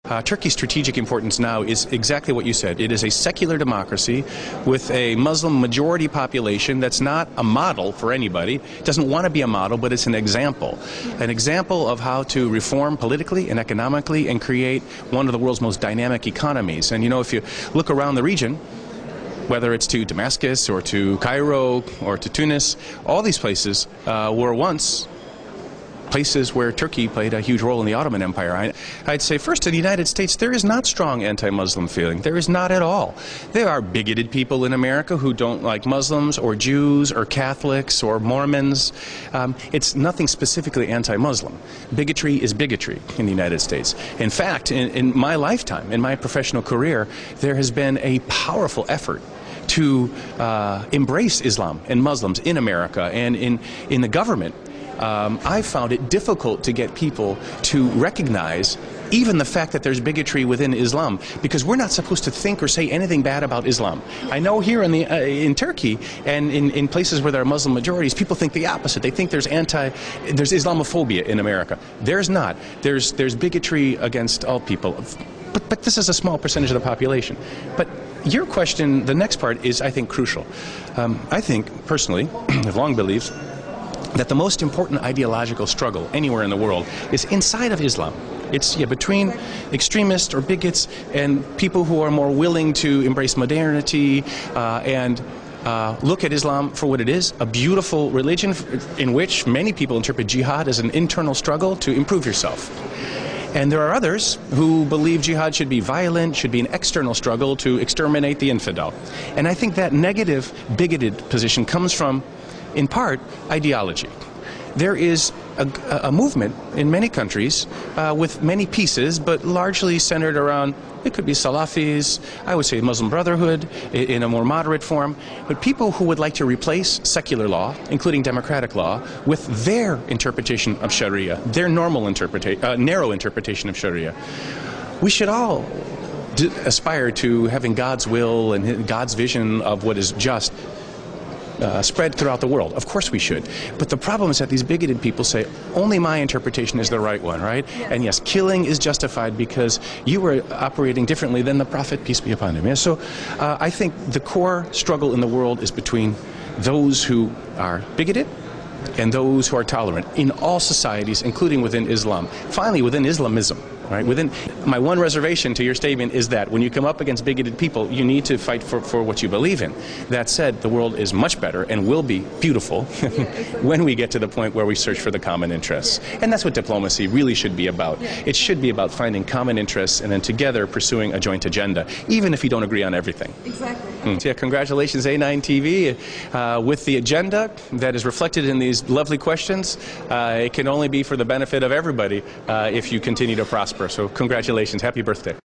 Turkey's strategic importance now is exactly what you said. It is a secular democracy with a Muslim majority population that's not a model for anybody. It doesn't want to be a model, but it's an example of how to reform politically and economically and create one of the world's most dynamic economies. And you know, if you look around the region, whether it's to Damascus or to Cairo or to Tunis, all these places were once places where Turkey played a huge role in the Ottoman Empire. I'd say first, in the United States, there is not strong anti-Muslim feeling. There is not at all. There are bigoted people in America who don't like Muslims or Jews or Catholics or Mormons. It's nothing specifically anti-Muslim. Bigotry is bigotry in the United States. In fact, in my lifetime, in my professional career, there has been a powerful effort to embrace Islam and Muslims in America and in the government. I found it difficult to get people to recognize even the fact that there's bigotry within Islam, because we're not supposed to think or say anything bad about Islam. I know here in Turkey and in places where there are Muslim majorities, people think the opposite. They think there's Islamophobia in America. There's not. There's bigotry against all people. But this is a small percentage of the population. But your question, the next part, is, I think, crucial. I think, personally, I've long believed that the most important ideological struggle anywhere in the world is inside of Islam. It's between extremists or bigots and people who are more willing to embrace modernity and look at Islam for what it is, a beautiful religion in which many people interpret jihad as an internal struggle to improve yourself. And there are others who believe jihad should be violent, should be an external struggle to exterminate the infidel. And I think that negative, bigoted position comes from, in part, ideology. There is a movement in many countries with many pieces, but largely centered around, it could be Salafis, I would say Muslim Brotherhood in a more moderate form, but people who would like to replace secular law, including democratic law, with their interpretation of Sharia, their narrow interpretation of Sharia. We should all aspire to having God's will and God's vision of what is just spread throughout the world. Of course we should. But the problem is that these bigoted people say, only my interpretation is the right one, right? Yes. And yes, killing is justified because you were operating differently than the Prophet, peace be upon him. Yeah? So I think the core struggle in the world is between those who are bigoted and those who are tolerant in all societies, including within Islam. Finally, within Islamism. Right? My one reservation to your statement is that when you come up against bigoted people, you need to fight for what you believe in. That said, the world is much better and will be beautiful when we get to the point where we search for the common interests. And that's what diplomacy really should be about. It should be about finding common interests and then together pursuing a joint agenda, even if you don't agree on everything. Exactly. So yeah, congratulations, A9 TV. With the agenda that is reflected in these lovely questions, it can only be for the benefit of everybody if you continue to prosper. So congratulations. Happy birthday.